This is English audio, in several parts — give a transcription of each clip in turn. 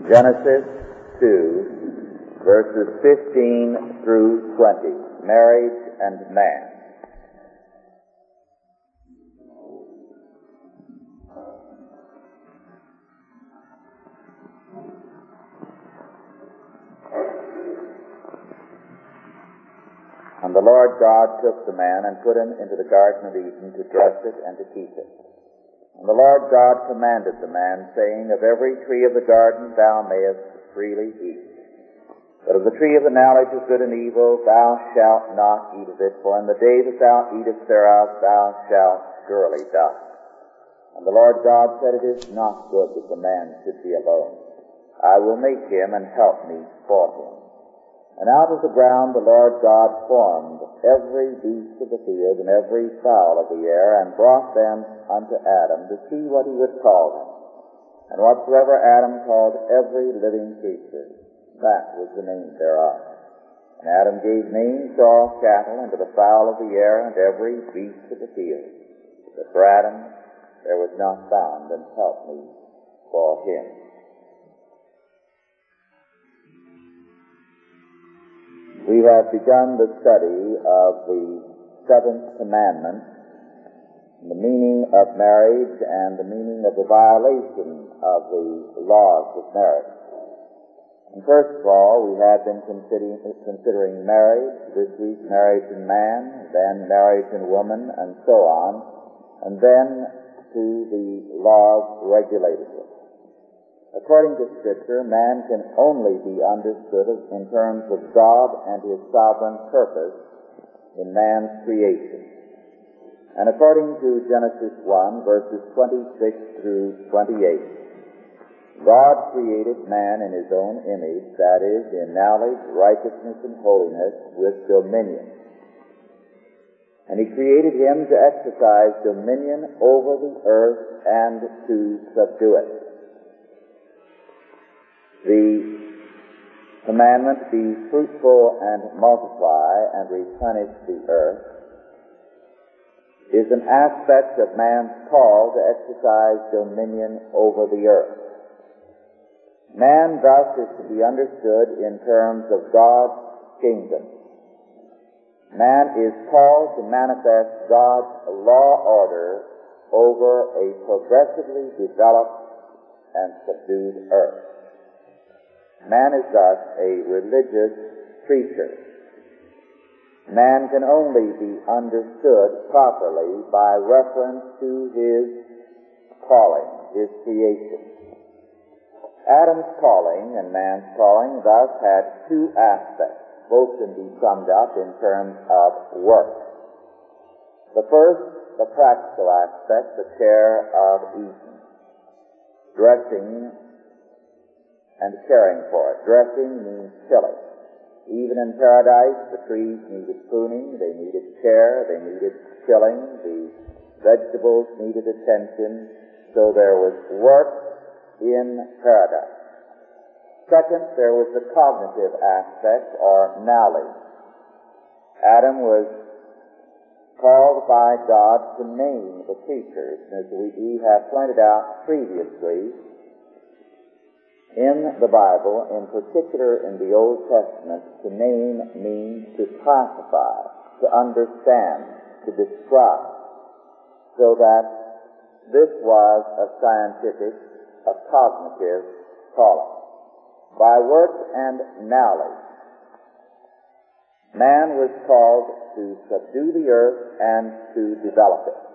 Genesis 2, verses 15 through 20, marriage and man. And the Lord God took the man and put him into the Garden of Eden to dress it and to keep it. And the Lord God commanded the man, saying, Of every tree of the garden thou mayest freely eat. But of the tree of the knowledge of good and evil thou shalt not eat of it, for in the day that thou eatest thereof thou shalt surely die. And the Lord God said, It is not good that the man should be alone. I will make him an helpmeet for him. And out of the ground the Lord God formed every beast of the field and every fowl of the air, and brought them unto Adam to see what he would call them. And whatsoever Adam called every living creature, that was the name thereof. And Adam gave names to all cattle, and to the fowl of the air, and every beast of the field. But for Adam there was not found an helpmeet for him. We have begun the study of the seventh commandment, the meaning of marriage and the meaning of the violation of the laws of marriage. And first of all, we have been considering marriage, this week marriage in man, then marriage in woman, and so on, and then to the laws regulating it. According to Scripture, man can only be understood in terms of God and His sovereign purpose in man's creation. And according to Genesis 1, verses 26 through 28, God created man in His own image, that is, in knowledge, righteousness, and holiness, with dominion. And He created him to exercise dominion over the earth and to subdue it. The commandment, be fruitful and multiply and replenish the earth, is an aspect of man's call to exercise dominion over the earth. Man thus is to be understood in terms of God's kingdom. Man is called to manifest God's law order over a progressively developed and subdued earth. Man is thus a religious creature. Man can only be understood properly by reference to his calling, his creation. Adam's calling and man's calling thus had two aspects. Both can be summed up in terms of work. The first, the practical aspect, the care of eating, dressing, and caring for it. Dressing means tilling. Even in paradise, the trees needed pruning, they needed care, they needed tilling, the vegetables needed attention, so there was work in paradise. Second, there was the cognitive aspect, or knowledge. Adam was called by God to name the creatures, as we have pointed out previously. In the Bible, in particular in the Old Testament, to name means to classify, to understand, to describe, so that this was a scientific, a cognitive calling. By work and knowledge, man was called to subdue the earth and to develop it.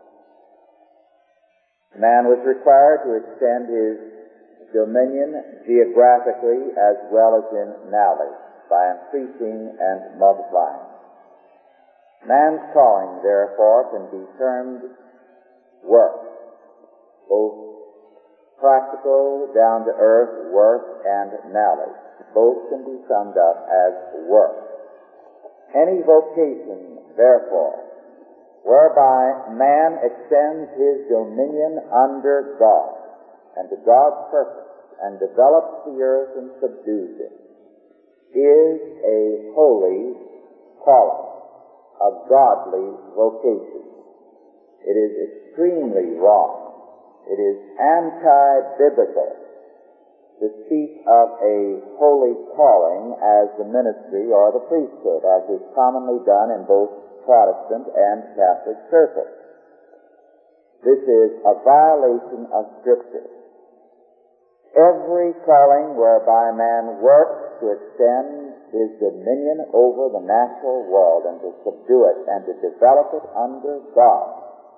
Man was required to extend his dominion geographically as well as in knowledge, by increasing and multiplying. Man's calling, therefore, can be termed work, both practical, down-to-earth work and knowledge. Both can be summed up as work. Any vocation, therefore, whereby man extends his dominion under God and to God's purpose, and develops the earth and subdues it, is a holy calling, a godly vocation. It is extremely wrong. It is anti-biblical to speak of a holy calling as the ministry or the priesthood, as is commonly done in both Protestant and Catholic circles. This is a violation of Scripture. Every calling whereby man works to extend his dominion over the natural world and to subdue it and to develop it under God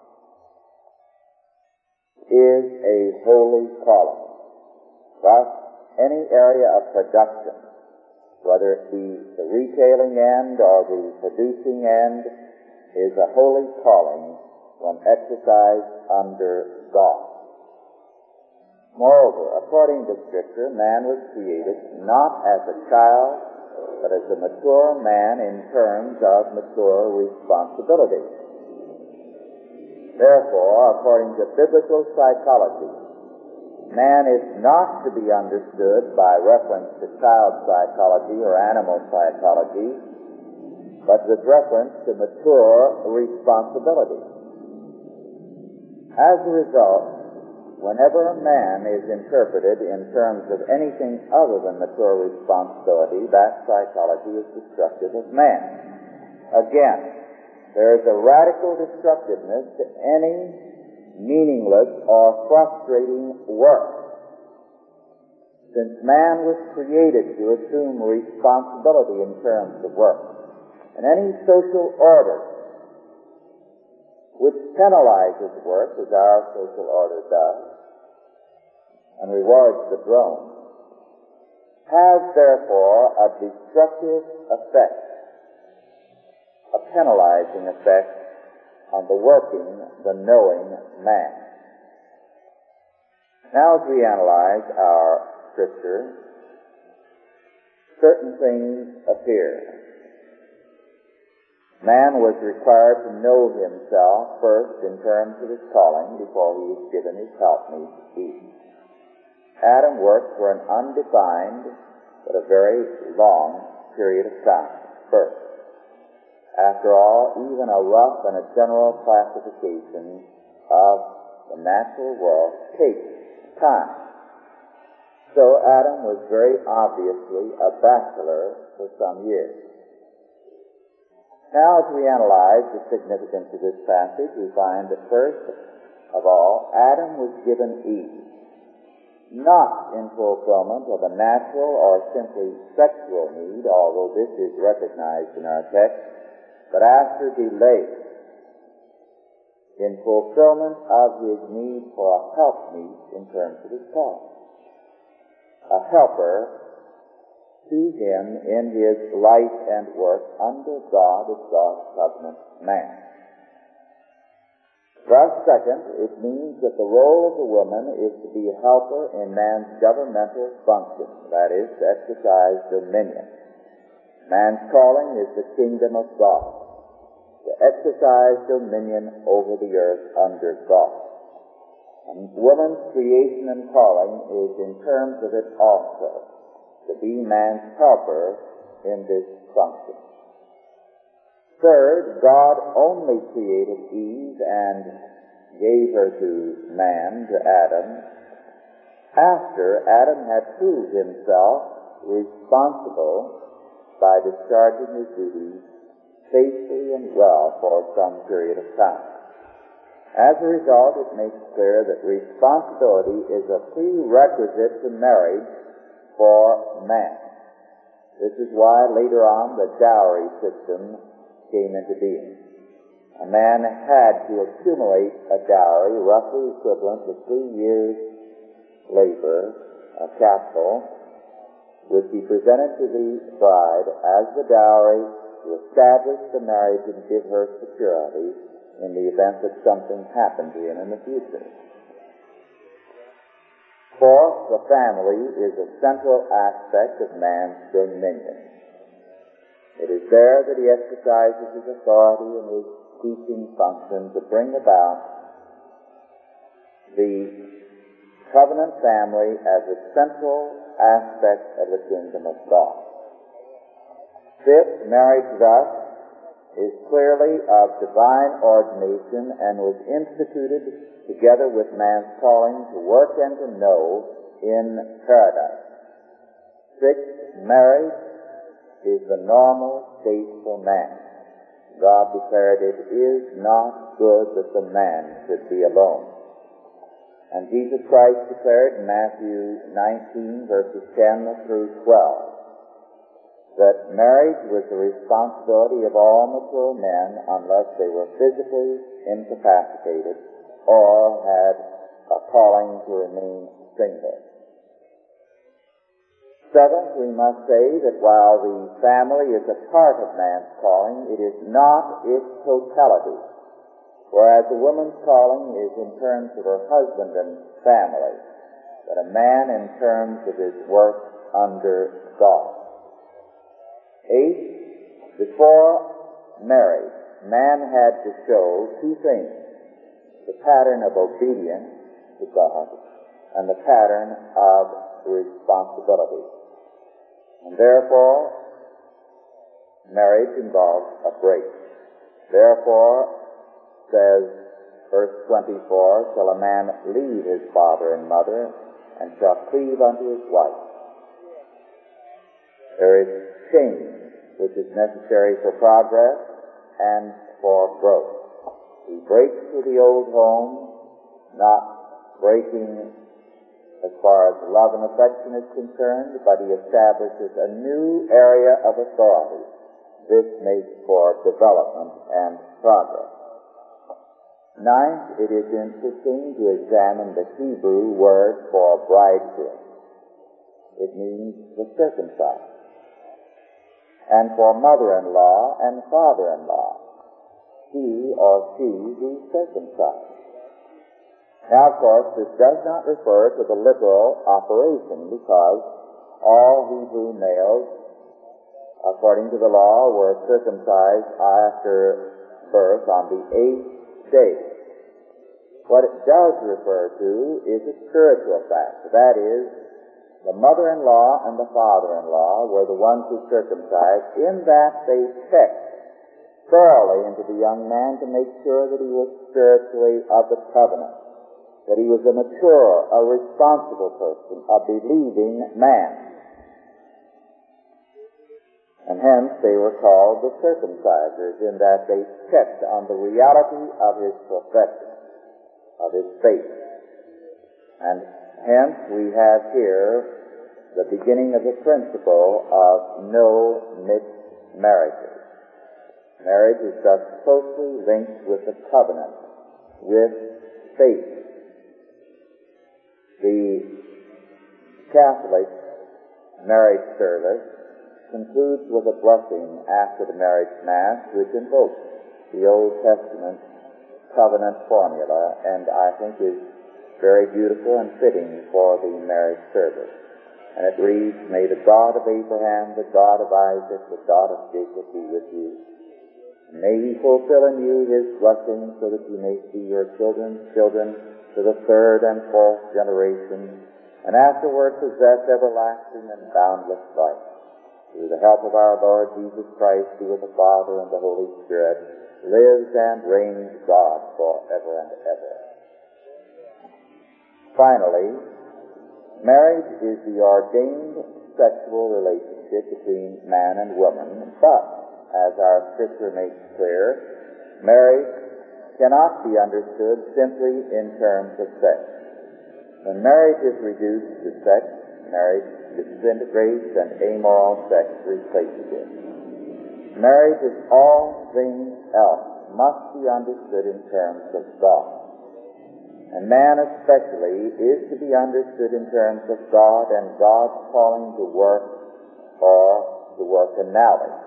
is a holy calling. Thus, any area of production, whether it be the retailing end or the producing end, is a holy calling when exercised under God. Moreover, according to Scripture, man was created not as a child, but as a mature man in terms of mature responsibility. Therefore, according to biblical psychology, man is not to be understood by reference to child psychology or animal psychology, but with reference to mature responsibility. As a result, whenever a man is interpreted in terms of anything other than mature responsibility, that psychology is destructive of man. Again, there is a radical destructiveness to any meaningless or frustrating work. Since man was created to assume responsibility in terms of work, and any social order which penalizes work, as our social order does, and rewards the drone, has therefore a destructive effect, a penalizing effect on the working, the knowing man. Now, as we analyze our Scripture, certain things appear. Man was required to know himself first in terms of his calling before he was given his helpmeet Eve. Adam worked for an undefined but a very long period of time first. After all, even a rough and a general classification of the natural world takes time. So Adam was very obviously a bachelor for some years. Now, as we analyze the significance of this passage, we find that first of all, Adam was given Eve, not in fulfillment of a natural or simply sexual need, although this is recognized in our text, but after delay, in fulfillment of his need for a helpmeet in terms of his calling, a helper to him in his life and work under God as God's covenant man. Thus, second, it means that the role of the woman is to be a helper in man's governmental function, that is, to exercise dominion. Man's calling is the kingdom of God, to exercise dominion over the earth under God. And woman's creation and calling is in terms of it also, to be man's helper in this function. Third, God only created Eve and gave her to man, to Adam, after Adam had proved himself responsible by discharging his duties faithfully and well for some period of time. As a result, it makes clear that responsibility is a prerequisite to marriage for man. This is why later on the dowry system came into being. A man had to accumulate a dowry roughly equivalent to 3 years' labor, capital, which he presented to the bride as the dowry to establish the marriage and give her security in the event that something happened to him in the future. Fourth, the family is a central aspect of man's dominion. It is there that he exercises his authority and his teaching function to bring about the covenant family as a central aspect of the kingdom of God. Fifth, marriage thus is clearly of divine ordination and was instituted together with man's calling to work and to know in paradise. 6, marriage is the normal state for man. God declared it is not good that the man should be alone. And Jesus Christ declared in Matthew 19, verses 10 through 12, that marriage was the responsibility of all mature men unless they were physically incapacitated or had a calling to remain single. 7th, we must say that while the family is a part of man's calling, it is not its totality, whereas a woman's calling is in terms of her husband and family, but a man in terms of his work under God. 8, before marriage, man had to show two things: the pattern of obedience to God and the pattern of responsibility. And therefore, marriage involves a break. Therefore, says verse 24, shall a man leave his father and mother, and shall cleave unto his wife. There is change which is necessary for progress and for growth. He breaks with the old home, not breaking as far as love and affection is concerned, but he establishes a new area of authority. This makes for development and progress. 9th, it is interesting to examine the Hebrew word for bridegroom. It means the circumcised. And for mother-in-law and father-in-law, he or she who circumcised. Now, of course, this does not refer to the literal operation, because all Hebrew males, according to the law, were circumcised after birth on the 8th day. What it does refer to is a spiritual fact. That is, the mother-in-law and the father-in-law were the ones who circumcised, in that they checked thoroughly into the young man to make sure that he was spiritually of the covenant, that he was a mature, a responsible person, a believing man. And hence they were called the circumcisers, in that they checked on the reality of his profession, of his faith. And hence we have here the beginning of the principle of no mixed marriages. Marriage is thus closely linked with the covenant, with faith. The Catholic marriage service concludes with a blessing after the marriage mass, which invokes the Old Testament covenant formula, and I think is very beautiful and fitting for the marriage service. And it reads, may the God of Abraham, the God of Isaac, the God of Jacob be with you. May he fulfill in you his blessing, so that you may see your children's children to the 3rd and 4th generation, and afterward possess everlasting and boundless life. Through the help of our Lord Jesus Christ, who with the Father and the Holy Spirit lives and reigns God forever and ever. Finally, marriage is the ordained sexual relationship between man and woman, but, as our Scripture makes clear, marriage cannot be understood simply in terms of sex. When marriage is reduced to sex, marriage disintegrates and amoral sex replaces it. Marriage, as all things else, must be understood in terms of God. And man especially is to be understood in terms of God and God's calling to work, or to work in knowledge.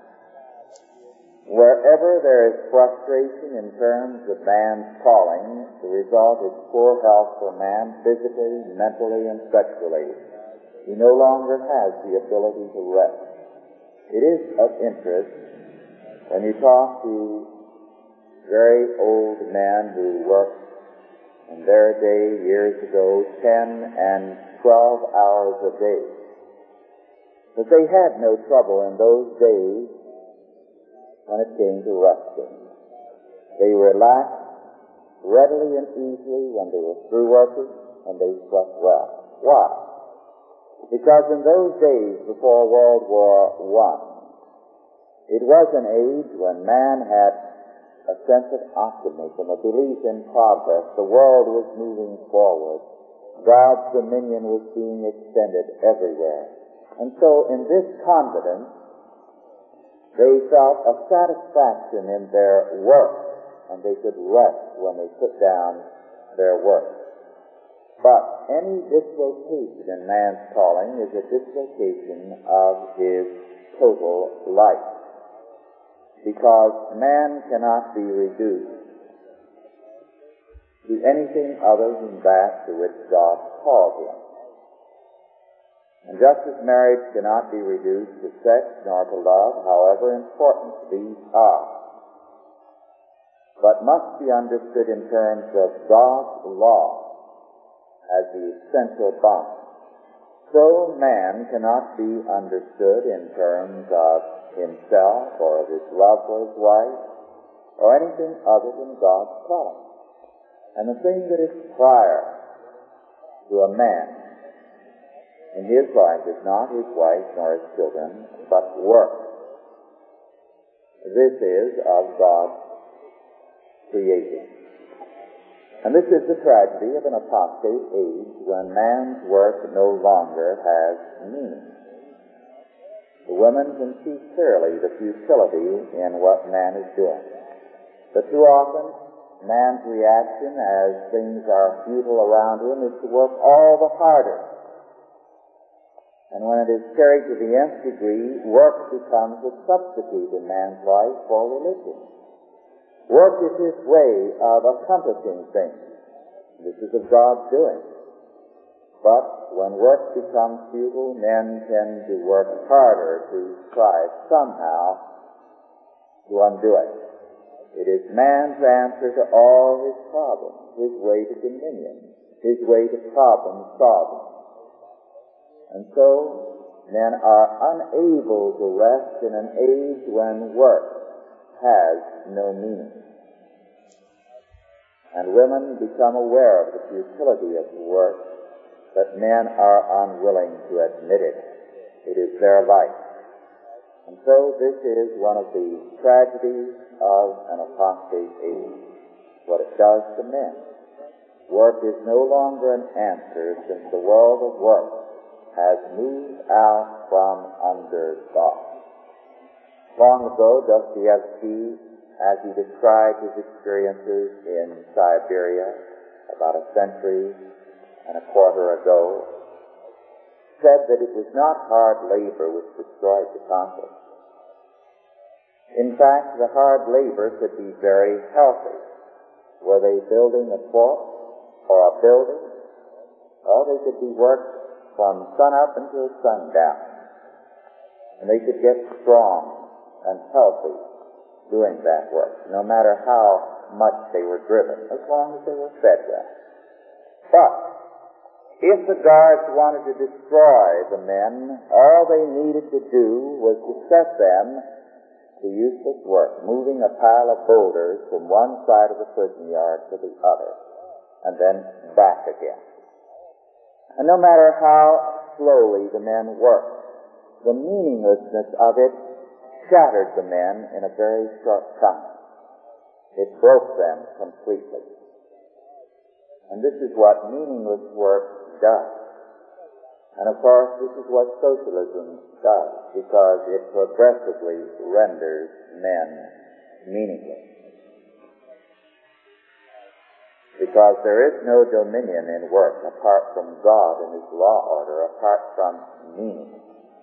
Wherever there is frustration in terms of man's calling, the result is poor health for man physically, mentally, and sexually. He no longer has the ability to rest. It is of interest when you talk to very old men who worked in their day years ago 10 and 12 hours a day, that they had no trouble in those days when it came to resting. They relaxed readily and easily when they were through working, and they slept well. Why? Because in those days before World War I, it was an age when man had a sense of optimism, a belief in progress. The world was moving forward. God's dominion was being extended everywhere. And so in this confidence, they felt a satisfaction in their work, and they could rest when they put down their work. But any dislocation in man's calling is a dislocation of his total life, because man cannot be reduced to anything other than that to which God called him. And just as marriage cannot be reduced to sex nor to love, however important these are, but must be understood in terms of God's law as the essential bond, so man cannot be understood in terms of himself or of his love for his wife or anything other than God's calling. And the thing that is prior to a man in his life is not his wife nor his children, but work. This is of God's creating. And this is the tragedy of an apostate age when man's work no longer has meaning. The women can see clearly the futility in what man is doing. But too often, man's reaction as things are futile around him is to work all the harder. And when it is carried to the nth degree, work becomes a substitute in man's life for religion. Work is his way of accomplishing things. This is of God's doing. But when work becomes futile, men tend to work harder to strive somehow to undo it. It is man's answer to all his problems, his way to dominion, his way to problem solving. And so, men are unable to rest in an age when work has no meaning. And women become aware of the futility of work, but men are unwilling to admit it. It is their life. And so this is one of the tragedies of an apostate age, what it does to men. Work is no longer an answer, since the world of work has moved out from under God. Long ago, Dostoevsky, as he described his experiences in Siberia about a century and a quarter ago, said that it was not hard labor which destroyed the conflict. In fact, the hard labor could be very healthy. Were they building a fort or a building? Or they could be worked from sunup until sundown. And they could get strong and healthy doing that work, no matter how much they were driven, as long as they were fed well. But if the guards wanted to destroy the men, all they needed to do was to set them to useless work, moving a pile of boulders from one side of the prison yard to the other, and then back again. And no matter how slowly the men worked, the meaninglessness of it shattered the men in a very short time. It broke them completely. And this is what meaningless work does. And of course, this is what socialism does, because it progressively renders men meaningless. Because there is no dominion in work apart from God and His law order, apart from meaning.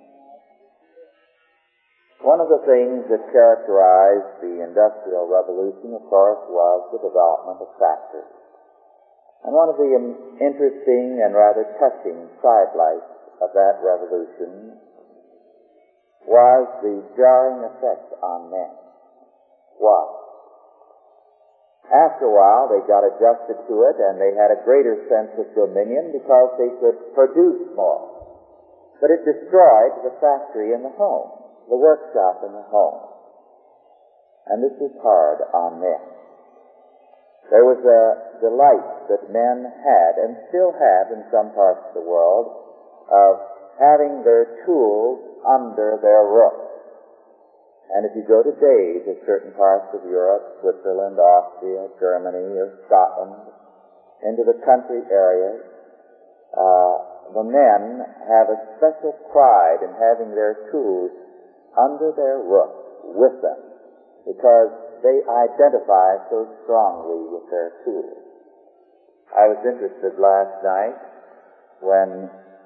One of the things that characterized the Industrial Revolution, of course, was the development of factories. And one of the interesting and rather touching sidelights of that revolution was the jarring effect on men. Why? After a while, they got adjusted to it, and they had a greater sense of dominion because they could produce more. But it destroyed the factory in the home, the workshop in the home. And this is hard on men. There was a delight that men had, and still have in some parts of the world, of having their tools under their roof. And if you go today to certain parts of Europe, Switzerland, Austria, Germany, or Scotland, into the country areas, the men have a special pride in having their tools under their roof with them, because they identify so strongly with their tools. I was interested last night when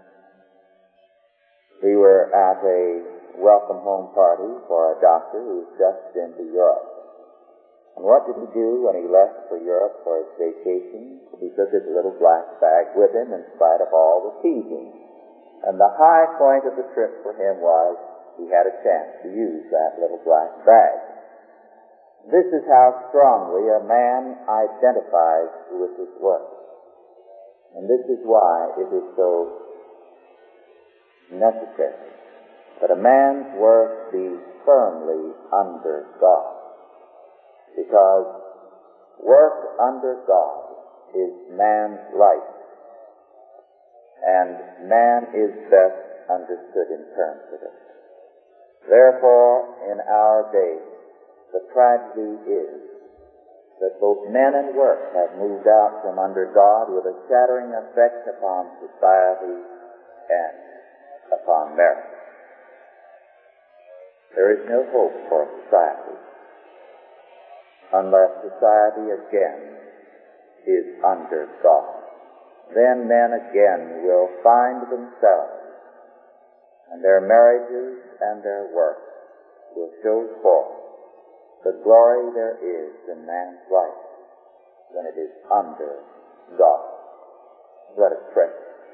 we were at a welcome home party for a doctor who's just been to Europe. And what did he do when he left for Europe for his vacation? He took his little black bag with him in spite of all the teasing. And the high point of the trip for him was he had a chance to use that little black bag. This is how strongly a man identifies with his work. And this is why it is so necessary that a man's work be firmly under God. Because work under God is man's life, and man is best understood in terms of it. Therefore, in our day, the tragedy is that both men and work have moved out from under God with a shattering effect upon society and upon marriage. There is no hope for society unless society again is under God. Then men again will find themselves, and their marriages and their work will show forth the glory there is in man's life when it is under God. Let us pray.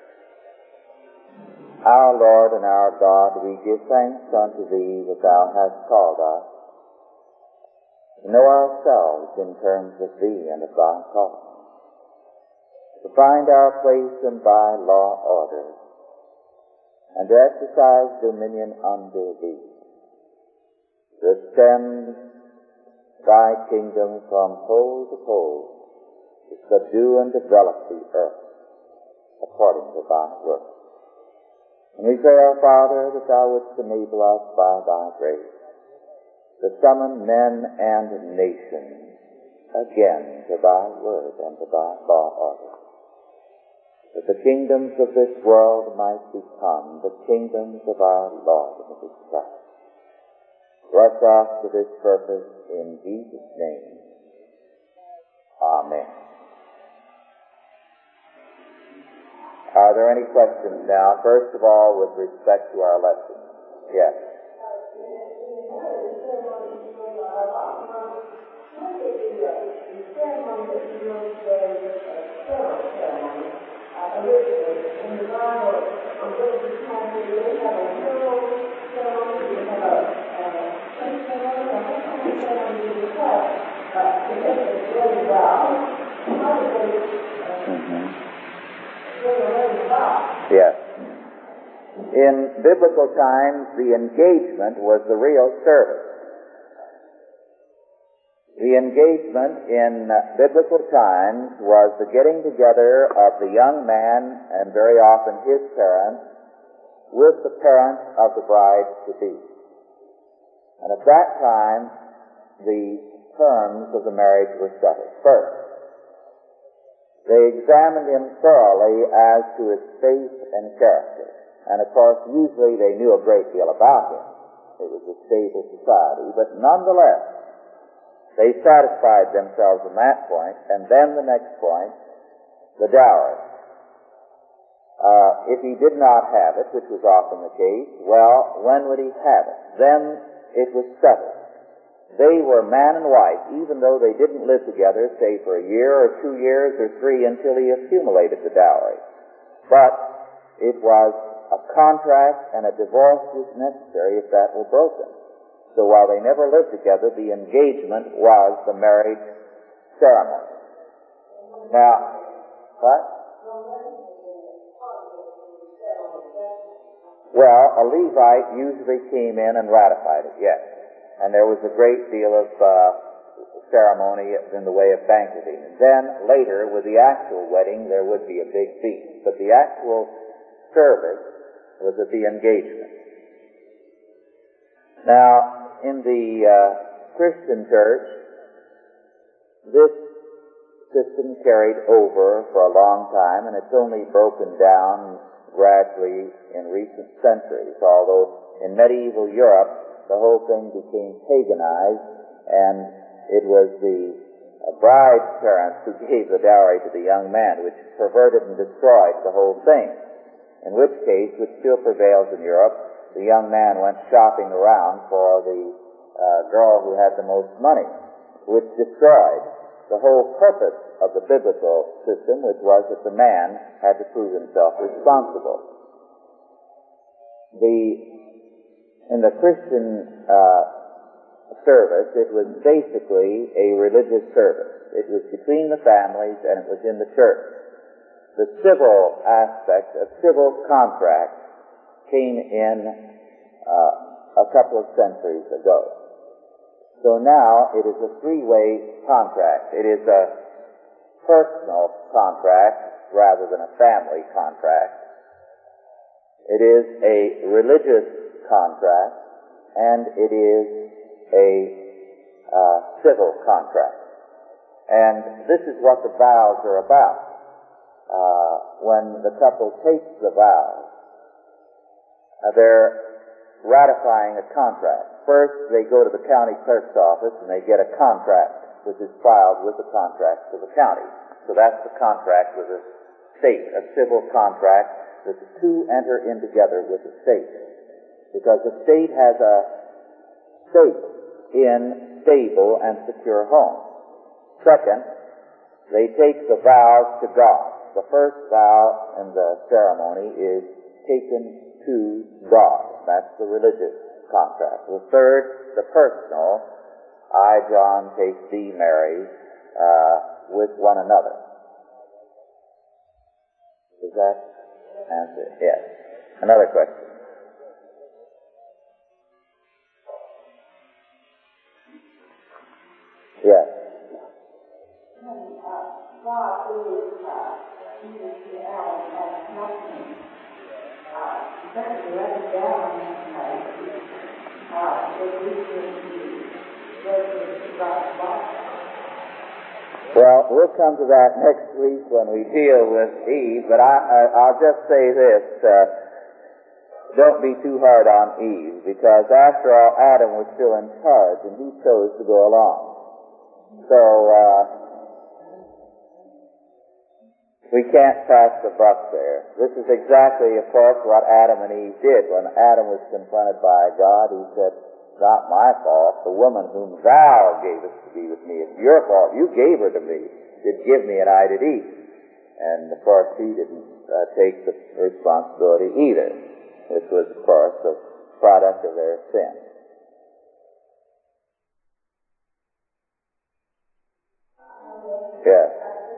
Our Lord and our God, we give thanks unto Thee that Thou hast called us to know ourselves in terms of Thee and of Thy calling, to find our place in Thy law order, and to exercise dominion under Thee, to extend Thy kingdom from pole to pole, to subdue and develop the earth according to Thy word. And we pray, our Father, that Thou wouldst enable us by Thy grace to summon men and nations again to Thy word and to Thy law order, that the kingdoms of this world might become the kingdoms of our Lord and of His Christ. Bless us to this purpose in Jesus' name. Amen. Are there any questions now? First of all, with respect to our lesson. Yes. Yes. In biblical times, the engagement was the real service. The engagement in biblical times was the getting together of the young man, and very often his parents, with the parents of the bride-to-be. And at that time, the terms of the marriage were settled. First, they examined him thoroughly as to his faith and character. And of course, usually they knew a great deal about him. It was a stable society. But nonetheless, they satisfied themselves on that point. And then the next point, the dowry. If he did not have it, which was often the case, well, when would he have it? Then it was settled. They were man and wife, even though they didn't live together, say, for a year or 2 years or 3 until he accumulated the dowry. But it was a contract, and a divorce was necessary if that were broken. So while they never lived together, the engagement was the marriage ceremony. Now, what? Well, a Levite usually came in and ratified it, yes. And there was a great deal of ceremony in the way of banqueting. And then later, with the actual wedding, there would be a big feast. But the actual service was at the engagement. Now, in the Christian church, this system carried over for a long time, and it's only broken down gradually in recent centuries, although in medieval Europe, the whole thing became paganized, and it was the bride's parents who gave the dowry to the young man, which perverted and destroyed the whole thing. In which case, which still prevails in Europe, the young man went shopping around for the girl who had the most money, which destroyed the whole purpose of the biblical system, which was that the man had to prove himself responsible. In the Christian service, it was basically a religious service. It was between the families and it was in the church. The civil aspect of civil contract came in a couple of centuries ago. So now it is a three-way contract. It is a personal contract rather than a family contract. It is a religious contract, and it is a civil contract. And this is what the vows are about. When the couple takes the vows, they're ratifying a contract. First, they go to the county clerk's office and they get a contract which is filed with the contract to the county. So that's the contract with the state, a civil contract that the two enter in together with the state. Because the state has a stake in stable and secure homes. Second, they take the vows to God. The first vow in the ceremony is taken to God. That's the religious contract. The third, the personal, I, John, take thee, Mary, with one another. Does that answer? Yes. Another question. Yes. God is the Adam as nothing. Especially right down tonight. Well, we'll come to that next week when we deal with Eve, but I'll just say this, don't be too hard on Eve, because after all, Adam was still in charge, and he chose to go along. So, we can't pass the buck there. This is exactly, of course, what Adam and Eve did. When Adam was confronted by God, he said, "Not my fault. The woman whom thou gavest to be with me, it's your fault. You gave her to me. Did give me, and I did eat." And, of course, he didn't take the responsibility either. This was, of course, the product of their sin. Yes.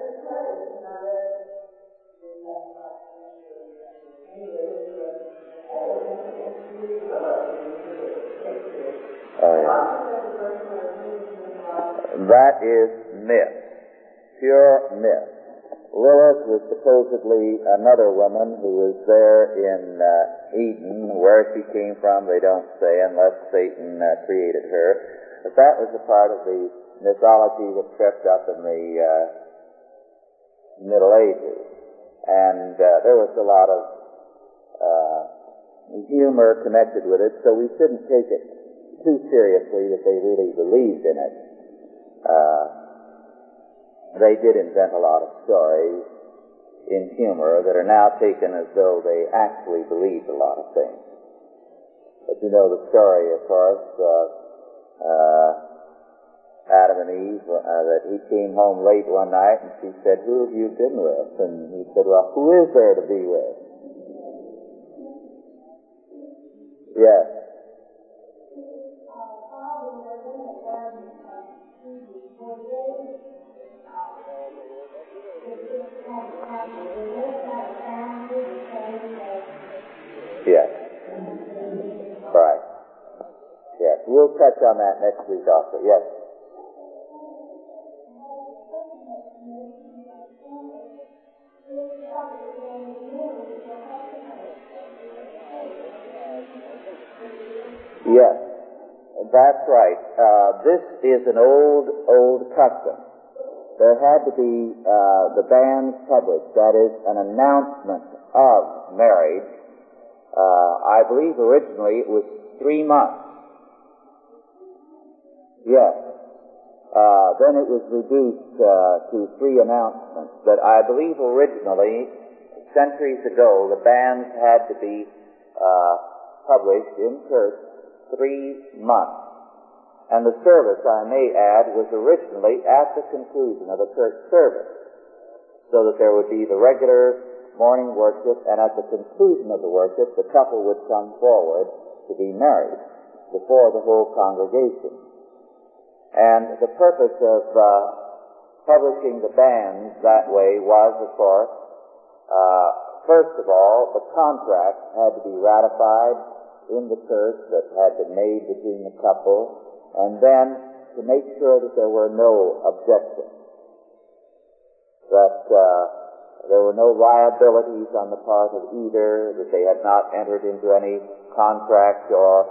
That is myth, pure myth. Lilith was supposedly another woman who was there in Eden. Where she came from, they don't say, unless Satan created her. But that was a part of the mythology that crept up in the Middle Ages. And there was a lot of humor connected with it, so we shouldn't take it too seriously that they really believed in it. They did invent a lot of stories in humor that are now taken as though they actually believed a lot of things. But you know the story, of course, Adam and Eve, that he came home late one night and she said, "Who have you been with?" And he said, "Well, who is there to be with?" Yes. Yes. Right. Yes. We'll touch on that next week also. Yes. Yes, that's right. This is an old custom. There had to be the banns published, that is, an announcement of marriage. I believe originally it was 3 months. Yes. Then it was reduced to 3 announcements. But I believe originally, centuries ago, the banns had to be published in church 3 months. And the service, I may add, was originally at the conclusion of a church service, so that there would be the regular morning worship, and at the conclusion of the worship, the couple would come forward to be married before the whole congregation. And the purpose of publishing the banns that way was, of course, first of all, the contract had to be ratified in the church that had been made between the couple, and then to make sure that there were no objections, that there were no liabilities on the part of either, that they had not entered into any contract or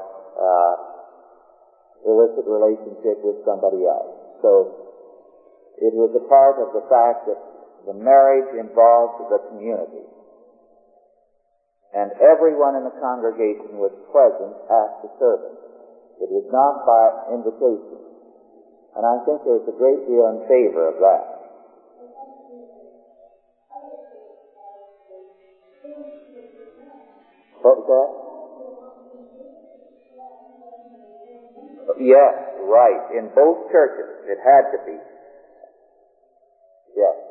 illicit relationship with somebody else. So it was a part of the fact that the marriage involved the community. And everyone in the congregation was present at the service. It was not by invitation. And I think there's a great deal in favor of that. What was that? Yes, right. In both churches, it had to be. Yes.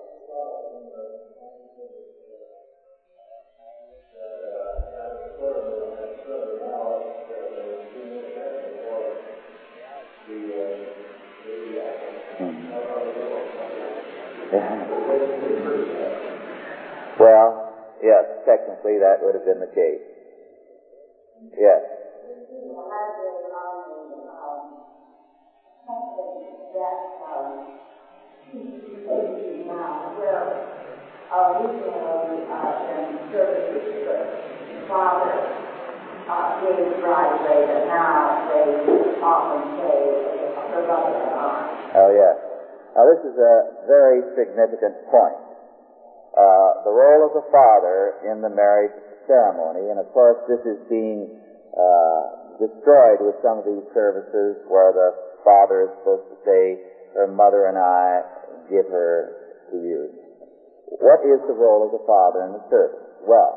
Well, yes, technically that would have been the case. Yes. Father gave right away, but now they often say her brother and I. Oh, yes. Now, this is a very significant point. The role of the father in the marriage ceremony, and of course this is being destroyed with some of these services where the father is supposed to say, her mother and I give her to you. What is the role of the father in the service? Well,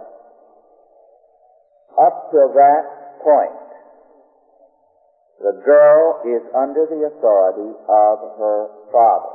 up to that point, the girl is under the authority of her father.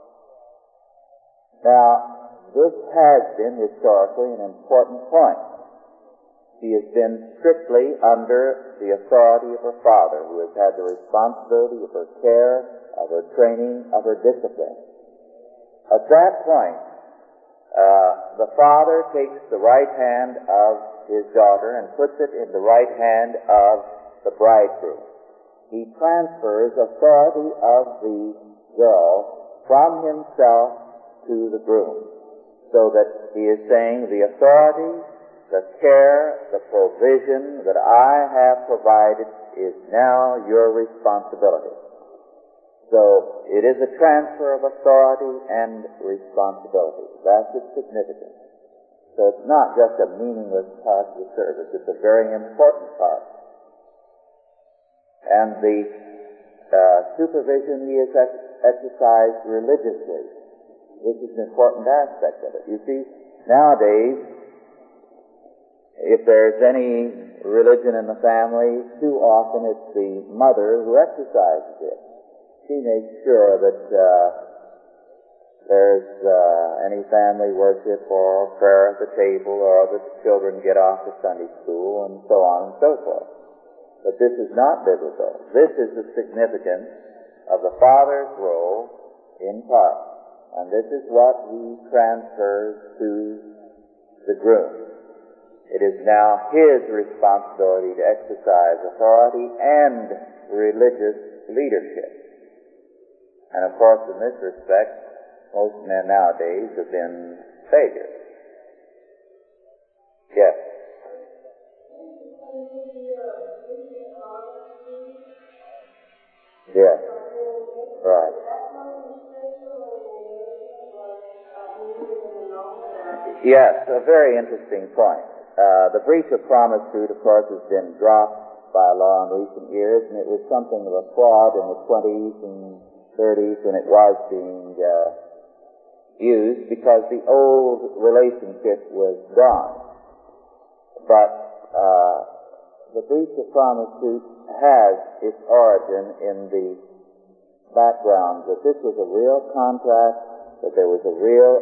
Now, this has been historically an important point. She has been strictly under the authority of her father, who has had the responsibility of her care, of her training, of her discipline. At that point, the father takes the right hand of his daughter and puts it in the right hand of the bridegroom. He transfers authority of the girl from himself to the groom, so that he is saying, the authority, the care, the provision that I have provided is now your responsibility. So it is a transfer of authority and responsibility. That's its significance. So it's not just a meaningless part of the service, it's a very important part. And the supervision he has exercised religiously. This is an important aspect of it. You see, nowadays, if there's any religion in the family, too often it's the mother who exercises it. She makes sure that there's any family worship or prayer at the table, or that the children get off to Sunday school, and so on and so forth. But this is not biblical. This is the significance of the father's role in part. And this is what he transfers to the groom. It is now his responsibility to exercise authority and religious leadership. And of course, in this respect, most men nowadays have been failures. Yes. Yes. Right. Yes, a very interesting point. The breach of promise suit, of course, has been dropped by law in recent years, and it was something of a fraud in the 20s and 30s when it was being used because the old relationship was gone. But the breach of promise suit has its origin in the background that this was a real contract, that there was a real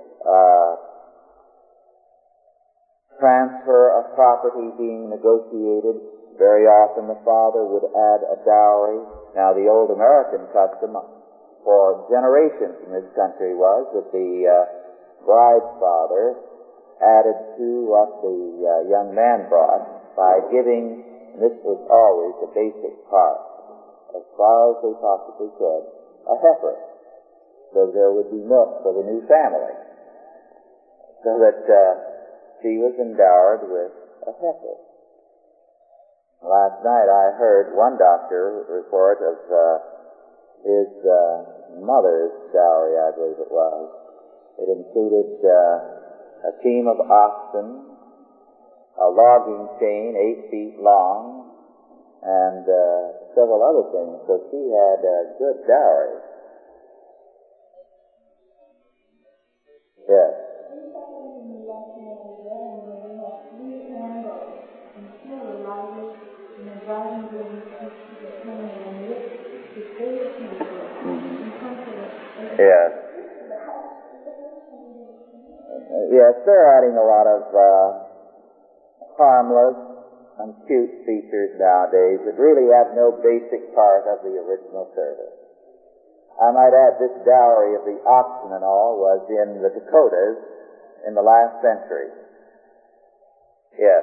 transfer of property being negotiated. Very often the father would add a dowry. Now the old American custom for generations in this country was that the bride's father added to what the young man brought by giving, and this was always the basic part, as far as they possibly could, a heifer, so there would be milk for the new family, so that she was endowed with a heifer. Last night I heard one doctor report of his mother's dowry, I believe it was. It included a team of oxen, a logging chain 8 feet long, and several other things. So she had a good dowry. Yes. Yes. Yes, they're adding a lot of harmless and cute features nowadays that really have no basic part of the original service. I might add this dowry of the oxen and all was in the Dakotas in the last century. Yes.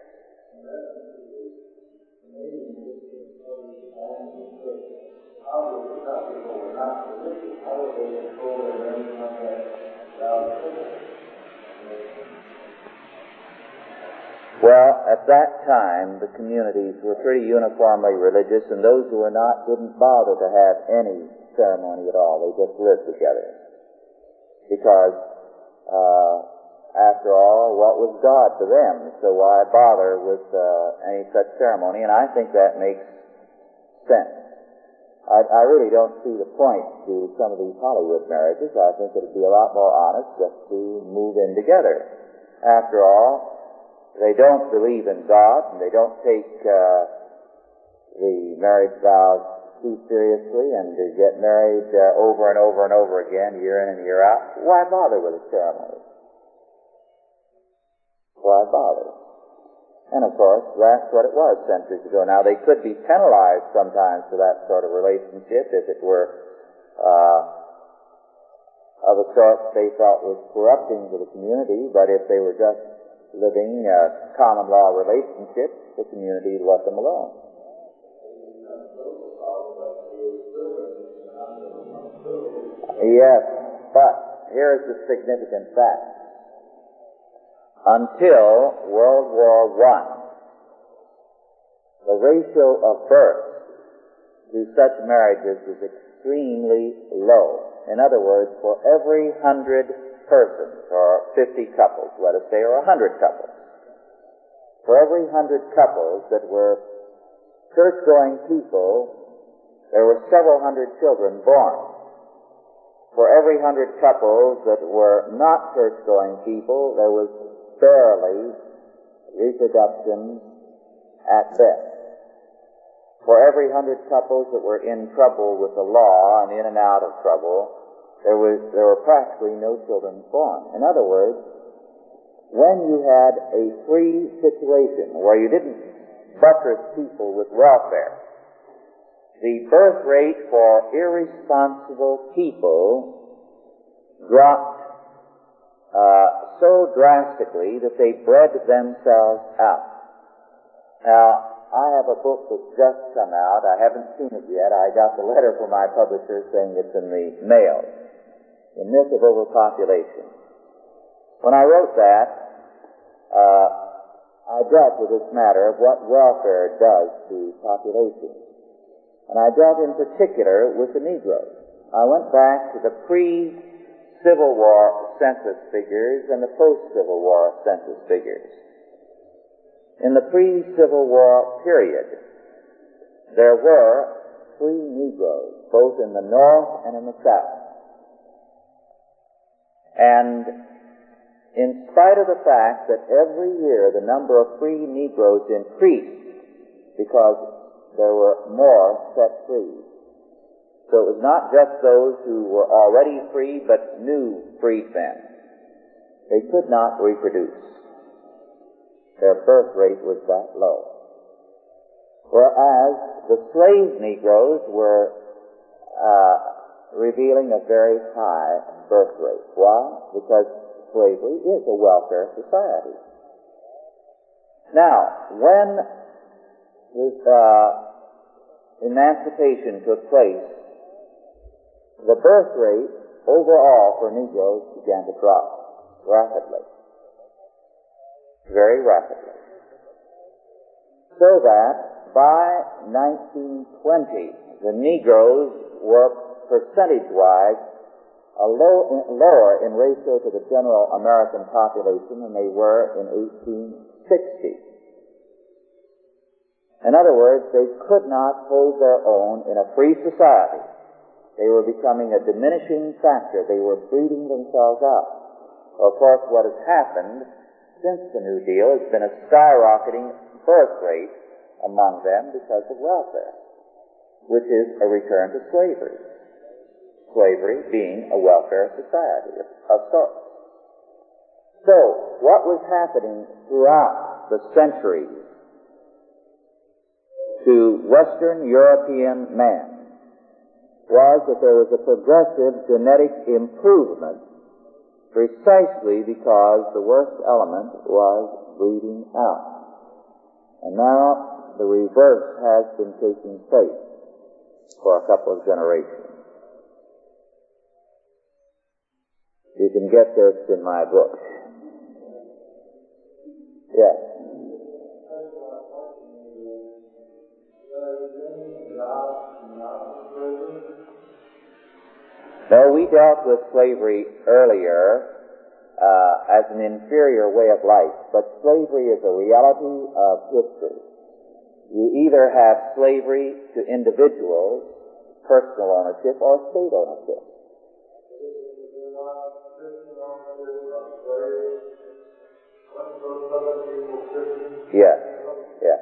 Well, at that time, the communities were pretty uniformly religious, and those who were not didn't bother to have any ceremony at all. They just lived together. Because, after all, what was God to them? So why bother with any such ceremony? And I think that makes sense. I really don't see the point to some of these Hollywood marriages. I think it would be a lot more honest just to move in together. After all, they don't believe in God, and they don't take the marriage vows too seriously, and they get married over and over and over again, year in and year out. Why bother with a ceremony? Why bother? And of course, that's what it was centuries ago. Now, they could be penalized sometimes for that sort of relationship if it were of a sort they felt was corrupting to the community, but if they were just living a common law relationship, the community let them alone. Yes, but here's the significant fact. Until World War I, the ratio of birth to such marriages was extremely low. In other words, for every 100 persons, or 50 couples, let us say, or 100 couples, for every 100 couples that were church-going people, there were several hundred children born. For every 100 couples that were not church-going people, there was barely reproduction at best. For every 100 couples that were in trouble with the law and in and out of trouble, there were practically no children born. In other words, when you had a free situation where you didn't buttress people with welfare, the birth rate for irresponsible people dropped so drastically that they bred themselves out. Now, I have a book that's just come out. I haven't seen it yet. I got the letter from my publisher saying it's in the mail. The Myth of Overpopulation. When I wrote that, I dealt with this matter of what welfare does to population. And I dealt in particular with the Negroes. I went back to the pre-Civil War census figures and the post-Civil War census figures. In the pre-Civil War period, there were free Negroes, both in the North and in the South. And in spite of the fact that every year the number of free Negroes increased because there were more set free. So it was not just those who were already free, but new freedmen. They could not reproduce. Their birth rate was that low. Whereas the slave Negroes were revealing a very high birth rate. Why? Because slavery is a welfare society. Now, when this emancipation took place, the birth rate overall for Negroes began to drop rapidly. Very rapidly. So that by 1920, the Negroes were percentage-wise lower in ratio to the general American population than they were in 1860. In other words, they could not hold their own in a free society. They were becoming a diminishing factor. They were breeding themselves out. Of course, what has happened since the New Deal has been a skyrocketing birth rate among them because of welfare, which is a return to slavery. Slavery being a welfare society of sorts. So, what was happening throughout the centuries to Western European man was that there was a progressive genetic improvement precisely because the worst element was breeding out. And now the reverse has been taking place for a couple of generations. You can get this in my book. Yes. No, we dealt with slavery earlier as an inferior way of life, but slavery is a reality of history. You either have slavery to individuals, personal ownership, or state ownership. Yes, yes.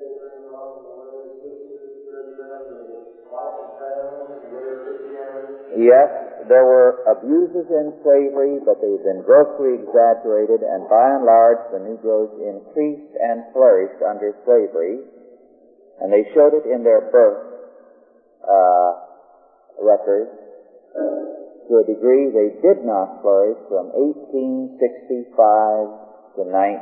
Yes, there were abuses in slavery, but they've been grossly exaggerated, and by and large the Negroes increased and flourished under slavery, and they showed it in their birth records. To a degree, they did not flourish from 1865 to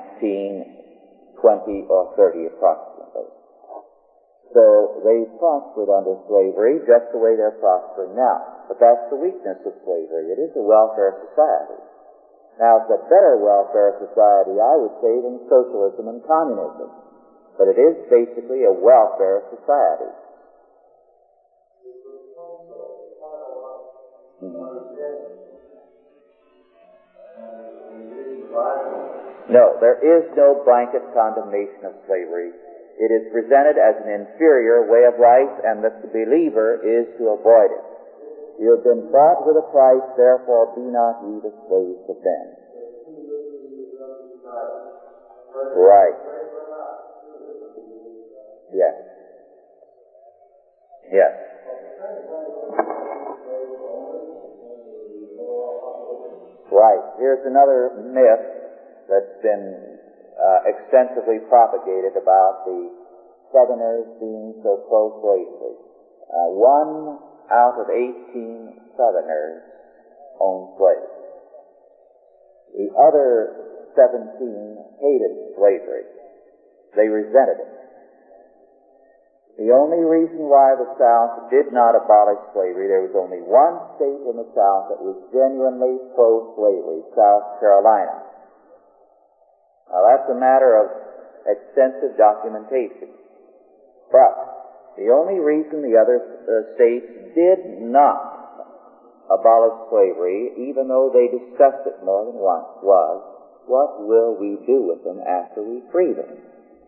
1920 or 30 approximately. So they prospered under slavery just the way they're prospering now. But that's the weakness of slavery. It is a welfare society. Now, it's a better welfare society, I would say, than socialism and communism. But it is basically a welfare society. No, there is no blanket condemnation of slavery. It is presented as an inferior way of life, and the believer is to avoid it. You have been bought with a price, therefore be not ye the slaves of men. Right. Yes. Yes. Right. Here's another myth that's been extensively propagated about the Southerners being so pro-slavery. 1 out of 18 Southerners owned slaves. The other 17 hated slavery. They resented it. The only reason why the South did not abolish slavery, there was only one state in the South that was genuinely pro-slavery, South Carolina. Now that's a matter of extensive documentation. But the only reason the other states did not abolish slavery, even though they discussed it more than once, was, what will we do with them after we free them?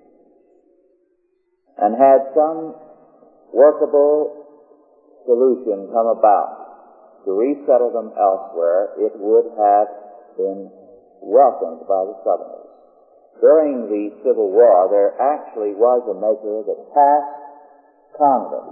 And had some workable solution come about to resettle them elsewhere, it would have been welcomed by the Southerners. During the Civil War, there actually was a measure that passed Congress,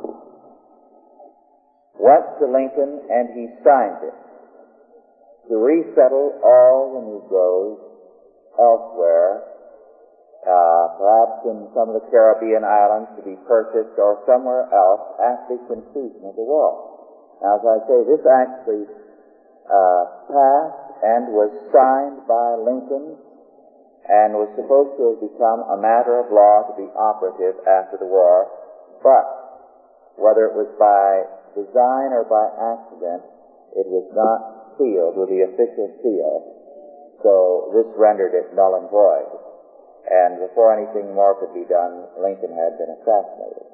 went to Lincoln, and he signed it to resettle all the Negroes elsewhere, perhaps in some of the Caribbean islands to be purchased or somewhere else at the conclusion of the war. Now, as I say, this actually passed and was signed by Lincoln and was supposed to have become a matter of law to be operative after the war, but whether it was by design or by accident, it was not sealed with the official seal, so this rendered it null and void. And before anything more could be done, Lincoln had been assassinated.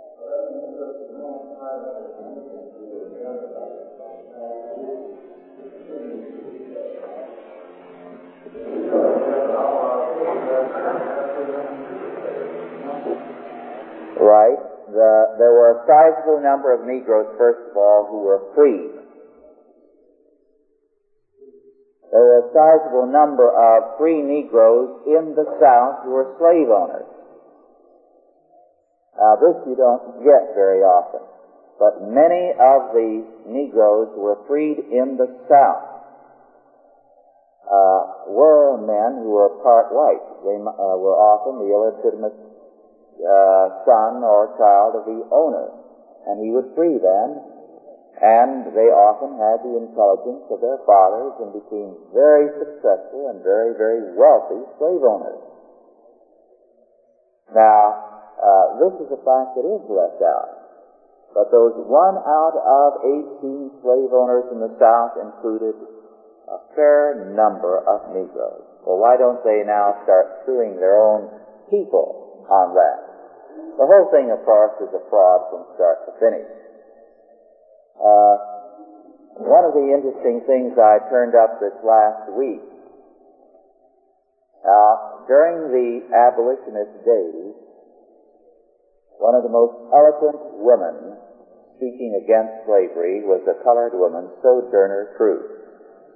Right. There were a sizable number of Negroes, first of all, who were freed. There were a sizable number of free Negroes in the South who were slave owners. Now, this you don't get very often, but many of the Negroes who were freed in the South were men who were part white. They were often the illegitimate son or child of the owner, and he would free them, and they often had the intelligence of their fathers and became very successful and very, very wealthy slave owners. Now, this is a fact that is left out, but those 1 out of 18 slave owners in the South included a fair number of Negroes. Well, why don't they now start suing their own people on that? The whole thing, of course, is a fraud from start to finish. One of the interesting things I turned up this last week, during the abolitionist days, one of the most eloquent women speaking against slavery was a colored woman, Sojourner Truth.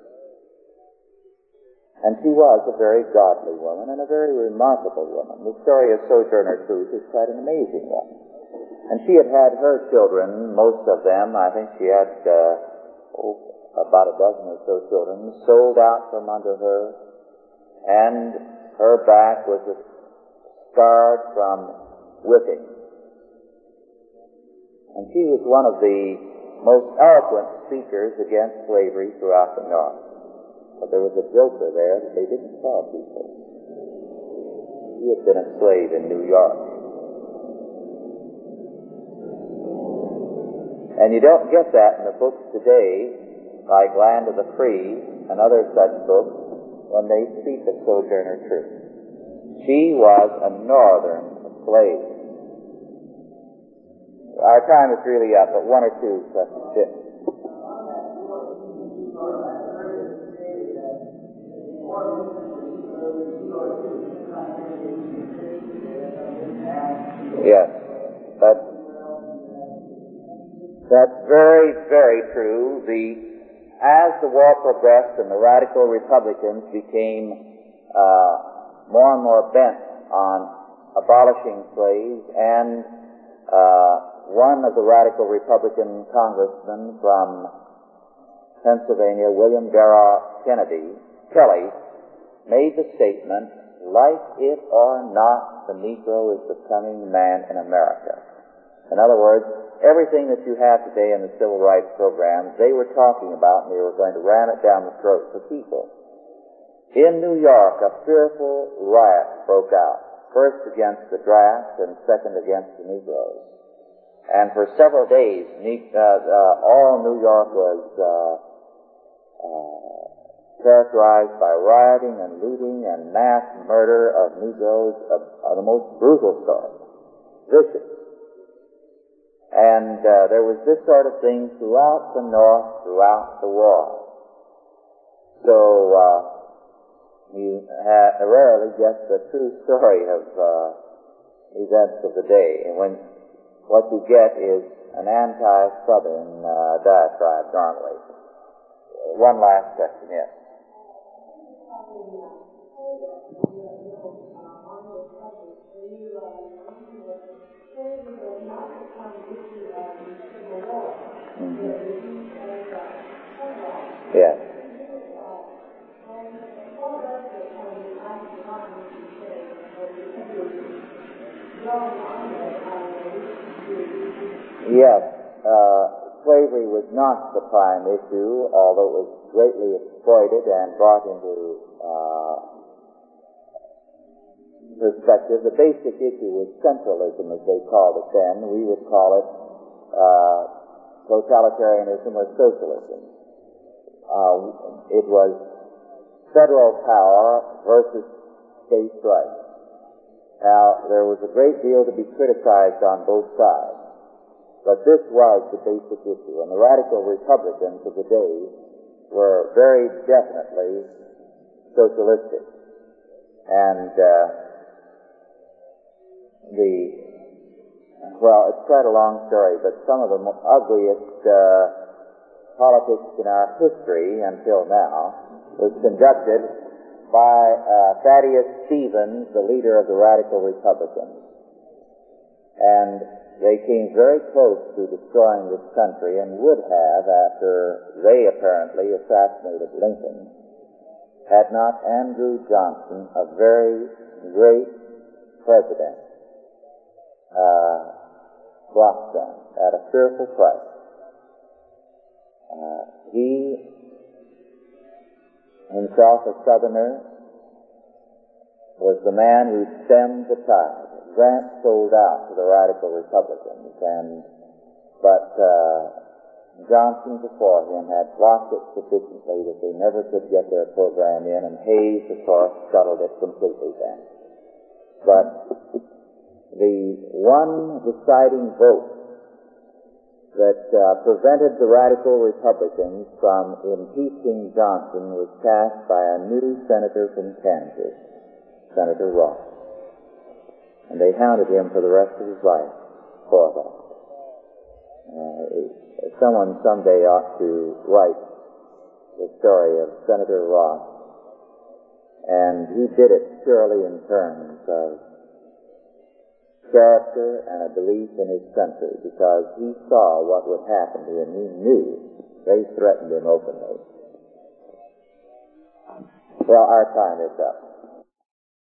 And she was a very godly woman and a very remarkable woman. The story of Sojourner Truth is quite an amazing one. And she had had her children, most of them, I think she had about a dozen or so children, sold out from under her, and her back was scarred from whipping. And she was one of the most eloquent speakers against slavery throughout the North. But there was a joker there that they didn't tell people. He had been a slave in New York. And you don't get that in the books today, like Land of the Free and other such books, when they speak of Sojourner Truth. She was a northern slave. Our time is really up, but one or two questions. Yes, that's very, very true. As the war progressed and the radical Republicans became more and more bent on abolishing slaves, and one of the radical Republican congressmen from Pennsylvania, William Darrah Kelly, made the statement, like it or not, the Negro is becoming man in America. In other words, everything that you have today in the Civil Rights Program, they were talking about, and they were going to ram it down the throats of people. In New York, a fearful riot broke out, first against the draft and second against the Negroes. And for several days, all New York was characterized by rioting and looting and mass murder of Negroes of the most brutal sort, vicious. And there was this sort of thing throughout the North, throughout the war. So you rarely get the true story of events of the day, and when what you get is an anti-Southern diatribe normally. One last question, yes. Mm-hmm. Yes. Yes, slavery was not the prime issue, although it was greatly exploited and brought into perspective. The basic issue was centralism, as they called it then. We would call it totalitarianism or socialism. It was federal power versus states' rights. Now, there was a great deal to be criticized on both sides, but this was the basic issue, and the radical Republicans of the day were very definitely socialistic. And it's quite a long story, but some of the ugliest politics in our history until now was conducted by Thaddeus Stevens, the leader of the radical Republicans. And they came very close to destroying this country and would have after they apparently assassinated Lincoln, had not Andrew Johnson, a very great president, blocked them at a fearful price. He himself a Southerner, was the man who stemmed the tide. Grant sold out to the radical Republicans, but Johnson before him had blocked it sufficiently that they never could get their program in, and Hayes, of course, scuttled it completely then. But the one deciding vote that prevented the radical Republicans from impeaching Johnson was cast by a new senator from Kansas, Senator Ross. And they hounded him for the rest of his life for that. Someone someday ought to write the story of Senator Ross, and he did it purely in terms of character and a belief in his country, because he saw what would happen to him. He knew they threatened him openly. Well, our time is up.